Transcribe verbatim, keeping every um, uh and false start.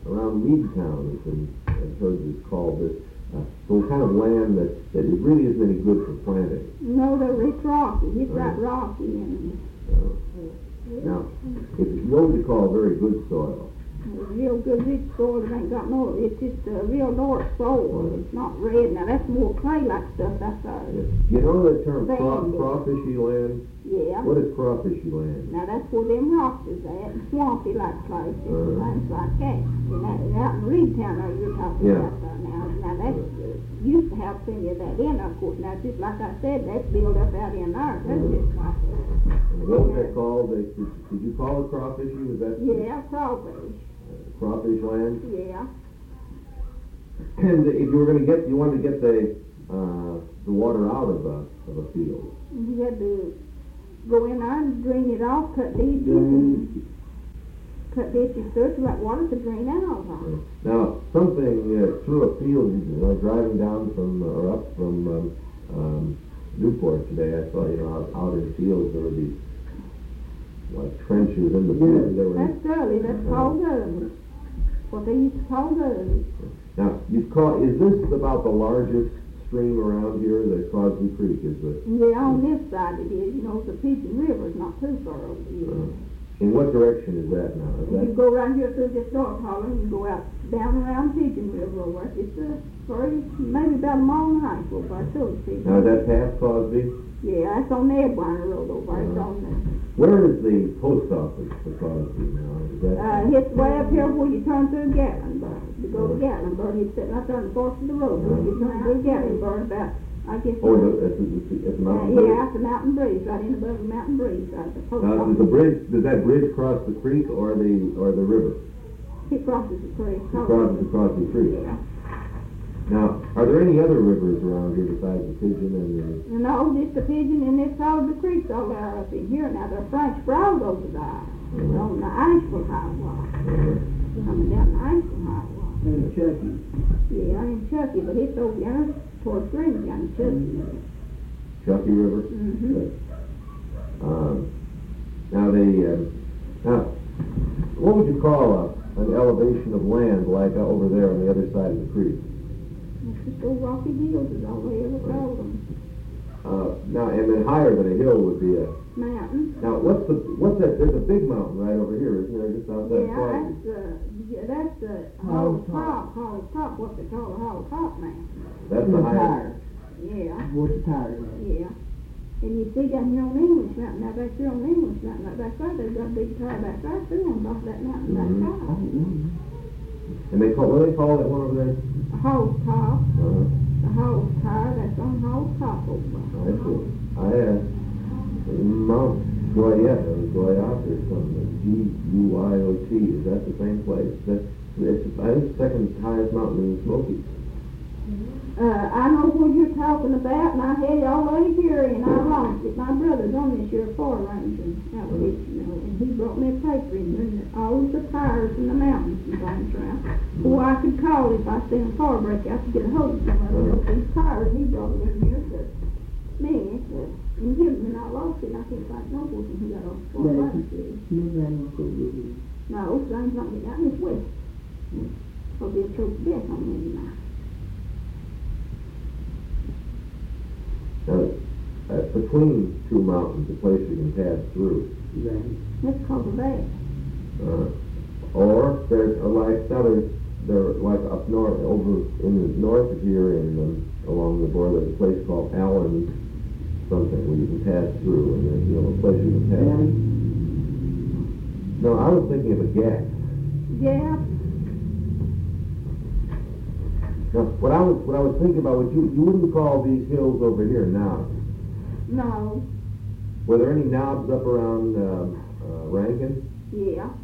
around Meadtown, as in, I've heard it's called, this uh, some kind of land that, that it really isn't any good for planting. No, they're rich rocky. It's Uh, right rocky and Uh, now, it's what would you call a very good soil? it's real good rich soil. It ain't got no, it's just a real dark soil. It's not red. Now that's more clay-like stuff. That's uh, Yeah. You know the term craw, Sandy. crawfishy land? yeah. What is crawfishy land? Now that's where them rocks is at, swampy like places, Uh-huh. things like that. And that, and out in Reedtown there you're talking Yeah. about there now. Now that's, uh, used to have plenty of that in, of course. Now just like I said, that's built up out in there. That's Uh-huh. just like, And what was that called? They, did, did you call it crawfishy? Was that yeah, crawfish. uh, crawfish land? Yeah. And if you were going to get, you wanted to get the uh, the water out of a of a field. You had to go in there and drain it off, cut ditches and cut ditches through to let water to drain out of Uh, them. Now, something uh, through a field, you know, driving down from uh, or up from um, um, Newport today, I saw, you know, out, out in fields there were these like trenches in the field. There were, That's gully, that's called gully. What they used to call gully. now, you call is this about the largest stream around here? The Crosby Creek is the. Yeah, on this side it is. You know, the Pigeon River's not too far over here. Uh, in what direction is that now? Is You that go around here through this dark hollow and you go out down around Pigeon River over. It's a very, maybe about a mile and a half over to the Pigeon now? Is that past Crosby? Yeah, that's on the Edwina Road over. It's Uh-huh. on the, Where is the post office for Crosby now? Is that? uh, it's way up here where you turn through Gatlinburg. You go to Gatlinburg, it's sitting up there on the fork of the road. When you turn through Gatlinburg, about, I guess. oh, the, at the, at the, at the uh, mountain yeah, bridge? at the mountain breeze, right in above the mountain breeze, right at the post Now, does the office. bridge, does that bridge cross the creek or the or the river? It crosses the creek. It crosses across the creek. Yeah. Now, are there any other rivers around here besides the Pigeon and the? No, just the Pigeon and this all the creeks all there up in here. Now they're French Broad over there. Uh-huh. On the Asheville Highway. Uh, Coming down the Asheville Highway. In Chucky. Yeah, in Chucky, but it's over there towards Green down in Chucky. Chucky River. Mm-hmm. Good. Um, now the um, now, what would you call a, an elevation of land like uh, over there on the other side of the creek? It's just old Rocky Hills is all they ever called them. Uh, now, and then higher than a hill would be a. Mountain. Now, what's the what's that? There's a big mountain right over here, isn't there? Just outside Yeah, Crosby. that's uh, yeah, that's the Hollow Hollow Top. Top, Hollow Top, what they call a Hollow Top Mountain. That's the highest. Yeah, What's the tire? yeah. And you see down here on English Mountain, now back here on English Mountain, right back there, they've got a big tower back there too, on top of that mountain back Mhm. there. And they call what do they call that one over there? A Hollow Top, Uh, the Hollow Tower, that's on Hollow Top over I there. see. I uh, Mount Goyette or Goyette or something. G U Y O T. Is that the same place? That it's I think the second highest mountain in the Smokies. Uh, I know what you're talking about, and I had it all over here, and I lost it. My brother's on this year for ranging outfit, you know, and he brought me a paper in there, and all the tires in the mountains and things around. Who I could call if I seen a car break out to get a hold of some of them. These tires, he brought it in here to me, uh, and him, and I lost it, and I can't find no one who got off the Yeah, last year. New Randall go with you. No, things not getting out this way. I'll be a choke to death on me now. Now, uh, between two mountains, a place you can pass through. Right. That's called a bay. Uh, or there's a like now there's they're like up north over in the north of here in um, along the border there's a place called Allen something where you can pass through and there's you know a place you can pass. Allen? No, I was thinking of a gap. Yeah. Now, what I was what I was thinking about was you you wouldn't call these hills over here knobs. No. Were there any knobs up around um, uh, Rankin? Yeah.